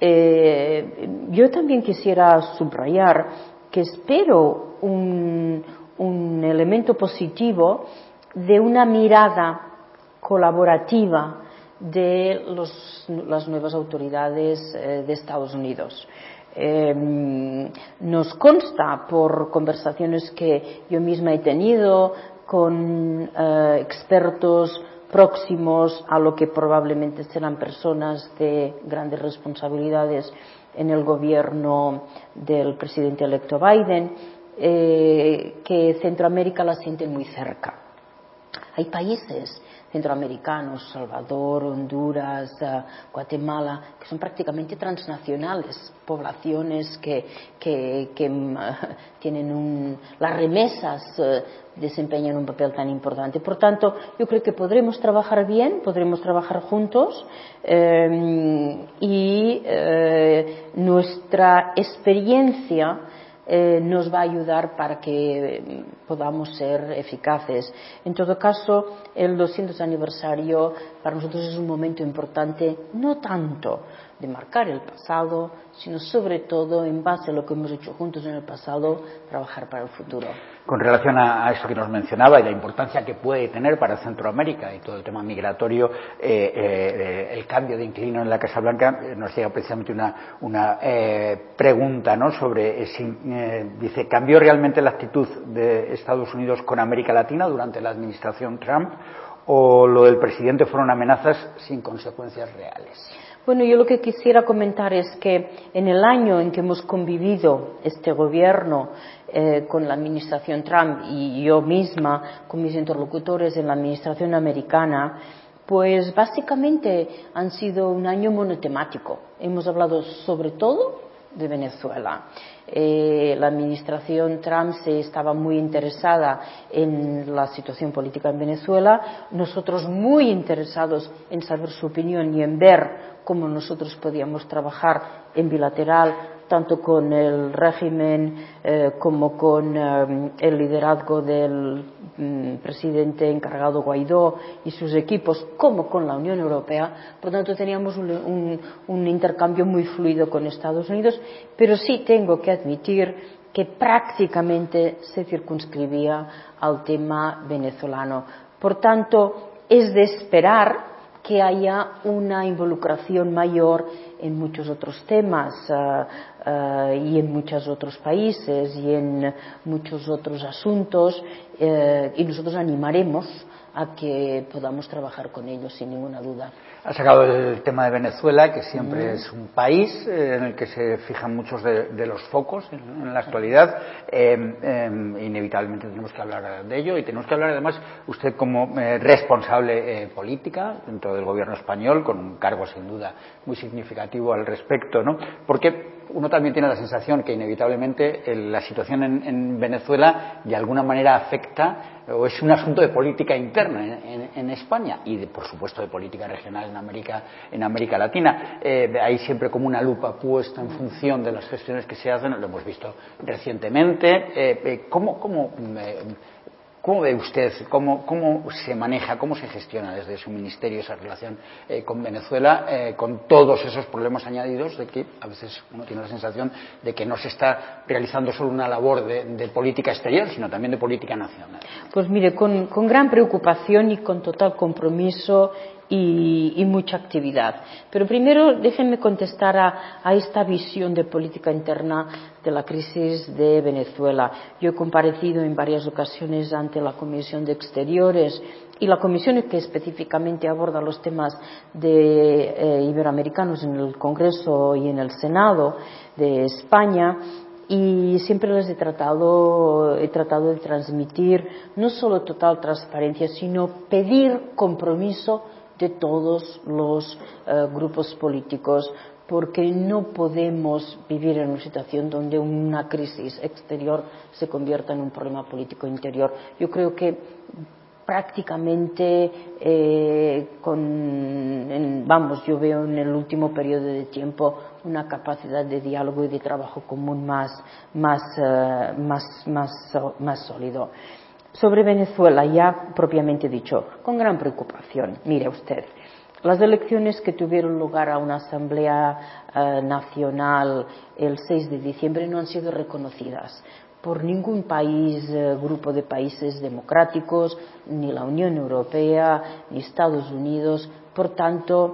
Eh, yo también quisiera subrayar que espero un, un elemento positivo de una mirada colaborativa de los, las nuevas autoridades eh, de Estados Unidos. Eh, nos consta por conversaciones que yo misma he tenido con eh, expertos próximos a lo que probablemente serán personas de grandes responsabilidades en el gobierno del presidente electo Biden, eh, que Centroamérica la sienten muy cerca. Hay países centroamericanos, Salvador, Honduras, uh, Guatemala, que son prácticamente transnacionales, poblaciones que, que, que uh, tienen un, las remesas uh, desempeñan un papel tan importante. Por tanto, yo creo que podremos trabajar bien, podremos trabajar juntos eh, y eh, nuestra experiencia Eh, nos va a ayudar para que podamos ser eficaces. En todo caso, el doscientos aniversario para nosotros es un momento importante, no tanto de marcar el pasado, sino sobre todo, en base a lo que hemos hecho juntos en el pasado, trabajar para el futuro. Con relación a, a eso que nos mencionaba y la importancia que puede tener para Centroamérica y todo el tema migratorio, eh, eh, el cambio de inquilino en la Casa Blanca, eh, nos llega precisamente una, una eh, pregunta, ¿no?, sobre si, eh, dice, ¿cambió realmente la actitud de Estados Unidos con América Latina durante la administración Trump o lo del presidente fueron amenazas sin consecuencias reales? Bueno, yo lo que quisiera comentar es que en el año en que hemos convivido este gobierno eh, con la administración Trump y yo misma con mis interlocutores en la administración americana, pues básicamente han sido un año monotemático. Hemos hablado sobre todo de Venezuela. Eh, la administración Trump se estaba muy interesada en la situación política en Venezuela, nosotros muy interesados en saber su opinión y en ver cómo nosotros podíamos trabajar en bilateral, tanto con el régimen eh, como con eh, el liderazgo del mm, presidente encargado Guaidó y sus equipos, como con la Unión Europea. Por tanto, teníamos un, un, un intercambio muy fluido con Estados Unidos, pero sí tengo que admitir que prácticamente se circunscribía al tema venezolano. Por tanto, es de esperar que haya una involucración mayor en muchos otros temas uh, uh, y en muchos otros países y en muchos otros asuntos uh, y nosotros animaremos a que podamos trabajar con ellos sin ninguna duda. Ha sacado el tema de Venezuela, que siempre mm. es un país eh, en el que se fijan muchos de, de los focos en, en la actualidad. Eh, eh, inevitablemente tenemos que hablar de ello y tenemos que hablar además usted como eh, responsable eh, política dentro del gobierno español, con un cargo sin duda muy significativo al respecto, ¿no? Porque uno también tiene la sensación que inevitablemente la situación en, en Venezuela de alguna manera afecta o es un asunto de política interna en, en, en España y de, por supuesto de política regional en América, en América Latina. Eh, hay siempre como una lupa puesta en función de las gestiones que se hacen, lo hemos visto recientemente. Eh, eh, ¿cómo, cómo, eh, ¿Cómo ve usted, cómo, cómo se maneja, cómo se gestiona desde su ministerio esa relación eh, con Venezuela, eh, con todos esos problemas añadidos de que a veces uno tiene la sensación de que no se está realizando solo una labor de, de política exterior, sino también de política nacional? Pues mire, con, con gran preocupación y con total compromiso y, y mucha actividad. Pero primero déjenme contestar a, a esta visión de política interna de la crisis de Venezuela. Yo he comparecido en varias ocasiones ante la Comisión de Exteriores y la comisión que específicamente aborda los temas de, eh, iberoamericanos en el Congreso y en el Senado de España. Y siempre les he tratado, he tratado de transmitir no solo total transparencia, sino pedir compromiso de todos los eh, grupos políticos, porque no podemos vivir en una situación donde una crisis exterior se convierta en un problema político interior. Yo creo que prácticamente eh, con, en, vamos, yo veo en el último periodo de tiempo una capacidad de diálogo y de trabajo común más, más, uh, más, más, más sólido. Sobre Venezuela, ya propiamente dicho, con gran preocupación. Mire usted, las elecciones que tuvieron lugar a una asamblea uh, nacional el seis de diciembre no han sido reconocidas por ningún país, eh, grupo de países democráticos, ni la Unión Europea, ni Estados Unidos. Por tanto,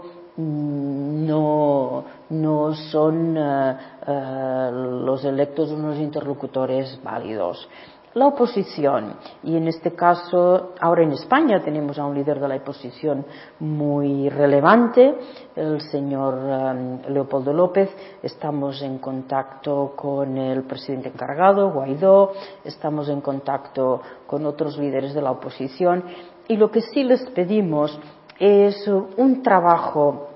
no, no son uh, uh, los electos unos interlocutores válidos. La oposición, y en este caso, ahora en España tenemos a un líder de la oposición muy relevante, el señor um, Leopoldo López. Estamos en contacto con el presidente encargado, Guaidó, estamos en contacto con otros líderes de la oposición, y lo que sí les pedimos es un trabajo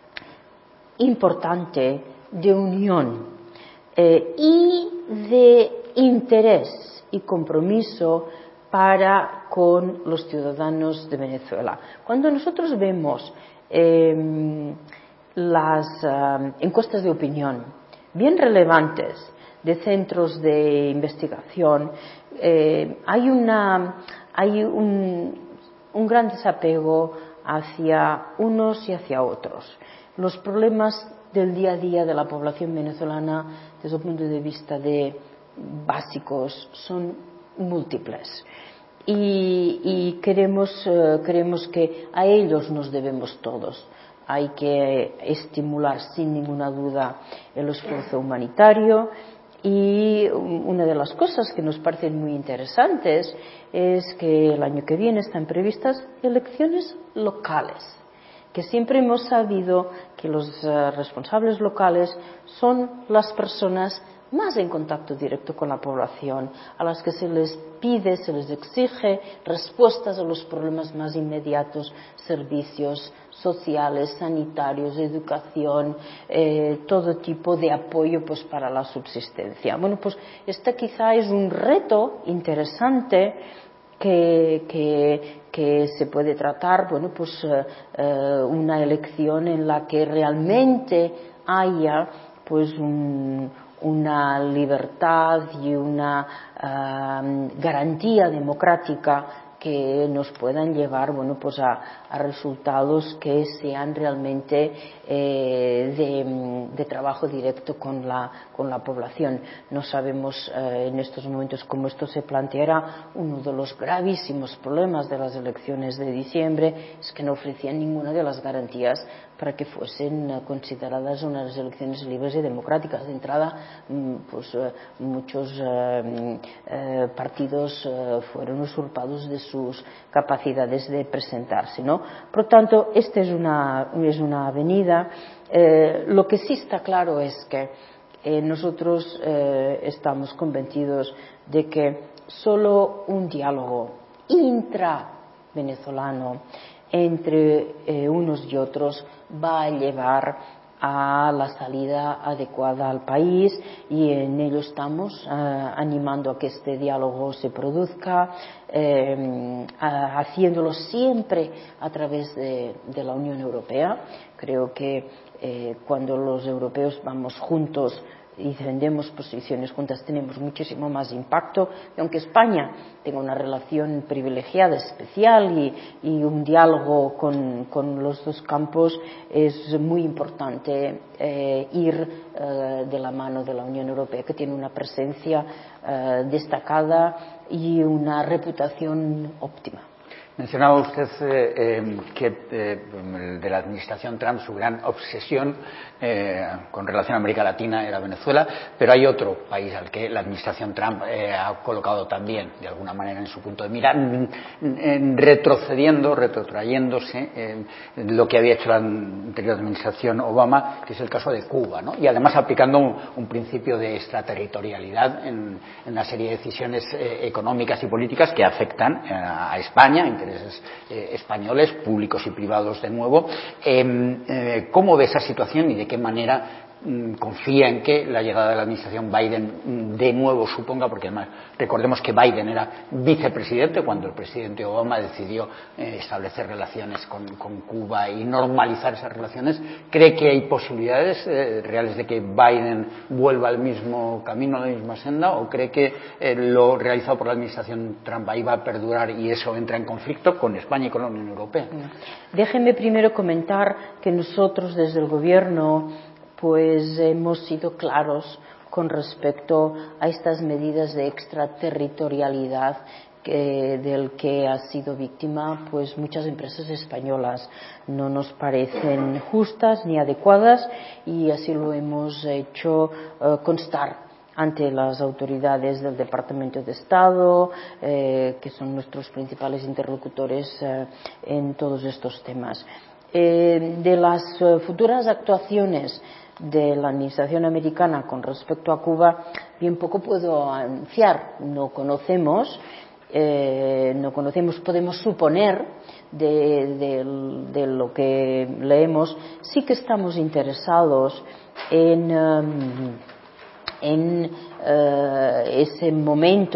importante de unión eh, y de interés y compromiso para con los ciudadanos de Venezuela. Cuando nosotros vemos eh, las uh, encuestas de opinión bien relevantes de centros de investigación, eh, hay, una, hay un, un gran desapego hacia unos y hacia otros. Los problemas del día a día de la población venezolana desde el punto de vista de básicos son múltiples y, y queremos, eh, creemos que a ellos nos debemos todos. Hay que estimular sin ninguna duda el esfuerzo humanitario y una de las cosas que nos parecen muy interesantes es que el año que viene están previstas elecciones locales, que siempre hemos sabido que los uh, responsables locales son las personas más en contacto directo con la población, a las que se les pide, se les exige respuestas a los problemas más inmediatos, servicios sociales, sanitarios, educación, eh, todo tipo de apoyo pues para la subsistencia. Bueno, pues este quizá es un reto interesante que, que, que se puede tratar, bueno, pues eh, una elección en la que realmente haya pues un una libertad y una uh, garantía democrática que nos puedan llevar, bueno, pues a, a resultados que sean realmente eh, de, de trabajo directo con la, con la población. No sabemos eh, en estos momentos cómo esto se planteará. Uno de los gravísimos problemas de las elecciones de diciembre es que no ofrecían ninguna de las garantías para que fuesen consideradas unas elecciones libres y democráticas. De entrada, pues muchos eh, eh, partidos eh, fueron usurpados de sus capacidades de presentarse, ¿no? Por lo tanto, esta es una, es una avenida. Eh, lo que sí está claro es que eh, nosotros eh, estamos convencidos de que solo un diálogo intravenezolano entre eh, unos y otros va a llevar a la salida adecuada al país, y en ello estamos eh, animando a que este diálogo se produzca, eh, a, haciéndolo siempre a través de, de la Unión Europea. Creo que eh, cuando los europeos vamos juntos y defendemos posiciones juntas tenemos muchísimo más impacto, y aunque España tenga una relación privilegiada, especial y, y un diálogo con, con los dos campos, es muy importante eh, ir eh, de la mano de la Unión Europea, que tiene una presencia eh, destacada y una reputación óptima. Mencionaba usted eh, eh, que eh, de la administración Trump su gran obsesión eh, con relación a América Latina era Venezuela, pero hay otro país al que la administración Trump eh, ha colocado también de alguna manera en su punto de mira, en, en retrocediendo, retrotrayéndose eh, lo que había hecho la anterior administración Obama, que es el caso de Cuba, ¿no? Y además aplicando un, un principio de extraterritorialidad en, en una serie de decisiones eh, económicas y políticas que afectan eh, a España, intereses eh, españoles, públicos y privados de nuevo. Eh, eh, ¿Cómo ve esa situación y de qué manera mm, confía en que la llegada de la administración Biden mm, de nuevo suponga, porque además recordemos que Biden era vicepresidente cuando el presidente Obama decidió eh, establecer relaciones con, con Cuba y normalizar esas relaciones? ¿Cree que hay posibilidades eh, reales de que Biden vuelva al mismo camino, a la misma senda, o cree que eh, lo realizado por la administración Trump ahí va a perdurar y eso entra en conflicto con España y con la Unión Europea? Déjenme primero comentar que nosotros desde el Gobierno pues hemos sido claros con respecto a estas medidas de extraterritorialidad que, del que ha sido víctima pues muchas empresas españolas. No nos parecen justas ni adecuadas, y así lo hemos hecho eh, constar ante las autoridades del Departamento de Estado, eh, que son nuestros principales interlocutores eh, en todos estos temas. Eh, de las eh, futuras actuaciones de la administración americana con respecto a Cuba, bien poco puedo anunciar. No conocemos, eh, no conocemos, podemos suponer de, de, de lo que leemos. Sí que estamos interesados en um, en eh, ese momento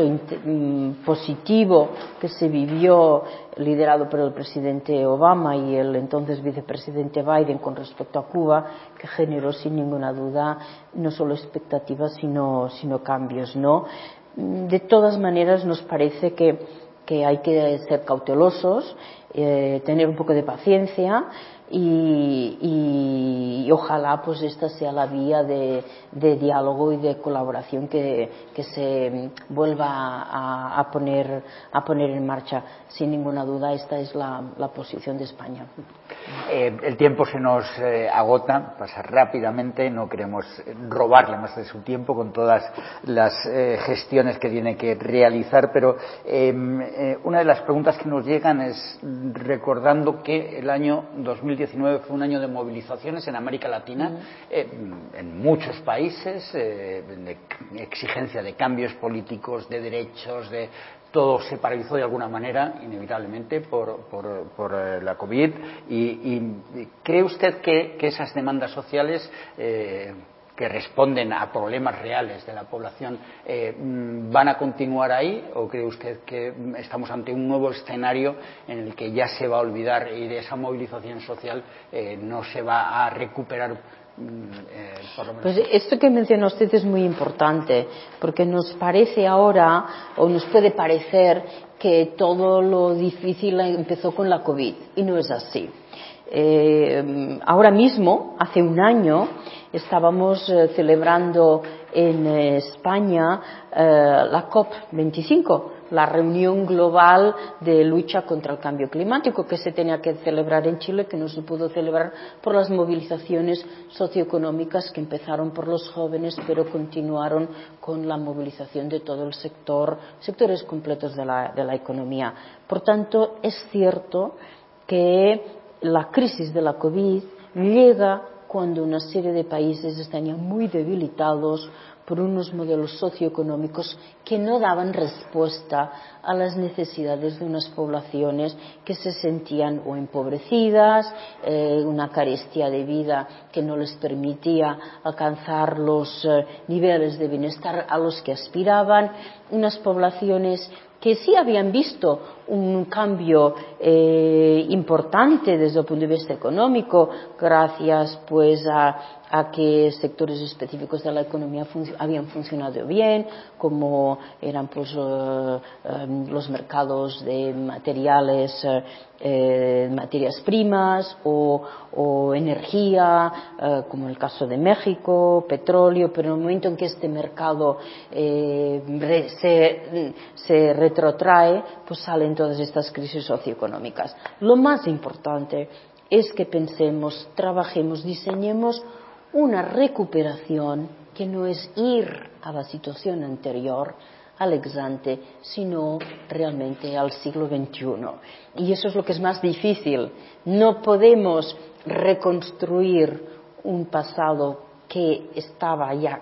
positivo que se vivió, liderado por el presidente Obama y el entonces vicepresidente Biden con respecto a Cuba, que generó sin ninguna duda no solo expectativas sino, sino cambios, ¿no? De todas maneras nos parece que, que hay que ser cautelosos, eh, tener un poco de paciencia. Y, y, y ojalá pues esta sea la vía de, de diálogo y de colaboración que, que se vuelva a, a, poner, a poner en marcha. Sin ninguna duda esta es la, la posición de España. Eh, el tiempo se nos eh, agota, pasa rápidamente, no queremos robarle más de su tiempo con todas las eh, gestiones que tiene que realizar, pero eh, eh, una de las preguntas que nos llegan es recordando que el año dos mil diecinueve fue un año de movilizaciones en América Latina, mm. eh, en muchos países, eh, de exigencia de cambios políticos, de derechos, de todo se paralizó de alguna manera, inevitablemente, por, por, por eh, la COVID. Y, y ¿cree usted que, que esas demandas sociales eh, que responden a problemas reales de la población eh, van a continuar ahí, o cree usted que estamos ante un nuevo escenario en el que ya se va a olvidar y de esa movilización social eh, no se va a recuperar? Eh, por lo menos. Pues esto que menciona usted es muy importante, porque nos parece ahora, o nos puede parecer, que todo lo difícil empezó con la COVID, y no es así. Eh, ahora mismo, hace un año, estábamos eh, celebrando en España eh, la COP veinticinco, la reunión global de lucha contra el cambio climático, que se tenía que celebrar en Chile, que no se pudo celebrar por las movilizaciones socioeconómicas que empezaron por los jóvenes, pero continuaron con la movilización de todo el sector, sectores completos de la, de la economía. Por tanto, es cierto que la crisis de la COVID llega cuando una serie de países están ya muy debilitados por unos modelos socioeconómicos que no daban respuesta a las necesidades de unas poblaciones que se sentían o empobrecidas, eh, una carestía de vida que no les permitía alcanzar los eh, niveles de bienestar a los que aspiraban, unas poblaciones que sí habían visto un cambio eh, importante desde el punto de vista económico, gracias pues a, a que sectores específicos de la economía fun- habían funcionado bien, como eran pues eh, eh, los mercados de materiales, eh, eh, materias primas o, o energía, eh, como en el caso de México, petróleo, pero en el momento en que este mercado eh, re- se, se retrotrae, pues salen todas estas crisis socioeconómicas. Lo más importante es que pensemos, trabajemos, diseñemos una recuperación que no es ir a la situación anterior, al ex ante, sino realmente al siglo veintiuno. Y eso es lo que es más difícil. No podemos reconstruir un pasado que estaba ya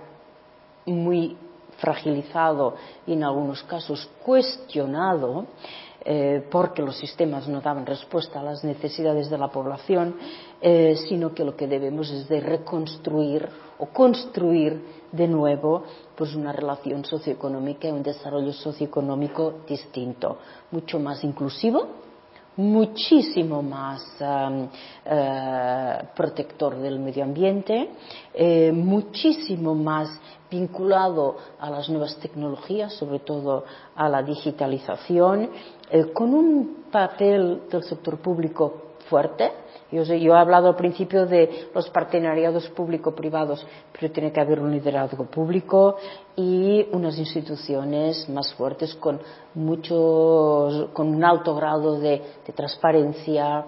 muy fragilizado y en algunos casos cuestionado, eh, porque los sistemas no daban respuesta a las necesidades de la población, eh, sino que lo que debemos es de reconstruir o construir de nuevo pues una relación socioeconómica y un desarrollo socioeconómico distinto, mucho más inclusivo, muchísimo más um, uh, protector del medio ambiente, eh, muchísimo más vinculado a las nuevas tecnologías, sobre todo a la digitalización, eh, con un papel del sector público fuerte. Yo, yo he hablado al principio de los partenariados público-privados, pero tiene que haber un liderazgo público y unas instituciones más fuertes con muchos, con un alto grado de, de transparencia,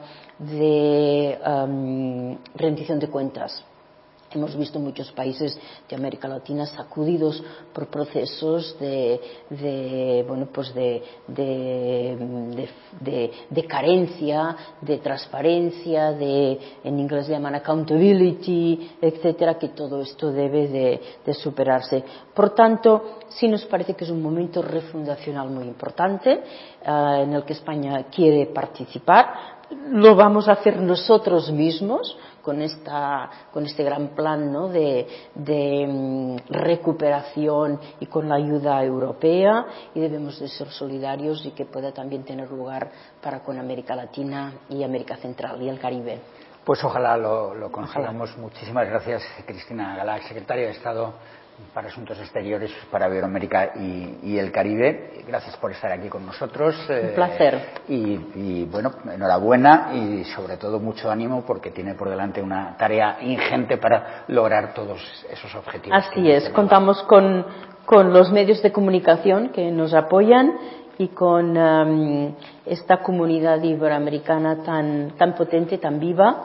de um, rendición de cuentas. Hemos visto muchos países de América Latina sacudidos por procesos de, de bueno, pues de, de, de, de, de carencia, de transparencia, de, en inglés le llaman accountability, etcétera, que todo esto debe de, de superarse. Por tanto, sí nos parece que es un momento refundacional muy importante, uh, en el que España quiere participar. Lo vamos a hacer nosotros mismos con esta con este gran plan, ¿no?, de, de um, recuperación y con la ayuda europea, y debemos de ser solidarios y que pueda también tener lugar para con América Latina y América Central y el Caribe. Pues ojalá lo, lo consigamos. Ojalá. Muchísimas gracias, Cristina Galac, secretaria de Estado para Asuntos Exteriores para Iberoamérica y, y el Caribe. Gracias por estar aquí con nosotros. Un placer. Eh, y, y bueno, enhorabuena y sobre todo mucho ánimo porque tiene por delante una tarea ingente para lograr todos esos objetivos. Así es, contamos con, con los medios de comunicación que nos apoyan y con um, esta comunidad iberoamericana tan, tan potente, tan viva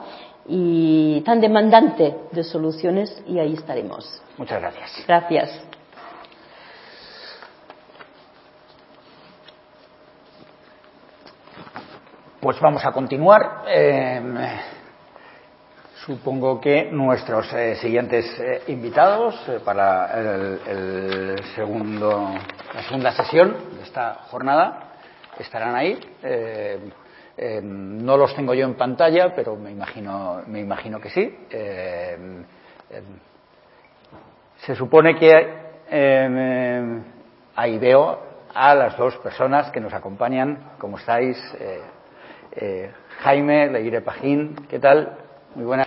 y tan demandante de soluciones, y ahí estaremos. Muchas gracias. Gracias. Pues vamos a continuar. Eh, supongo que nuestros eh, siguientes eh, invitados eh, para el, el segundo, la segunda sesión de esta jornada estarán ahí. Eh, eh, no los tengo yo en pantalla, pero me imagino, me imagino que sí. Eh, eh, se supone que eh, ahí veo a las dos personas que nos acompañan. ¿Cómo estáis? Eh, eh, Jaime Leguire Pajín, ¿qué tal? Muy buenas.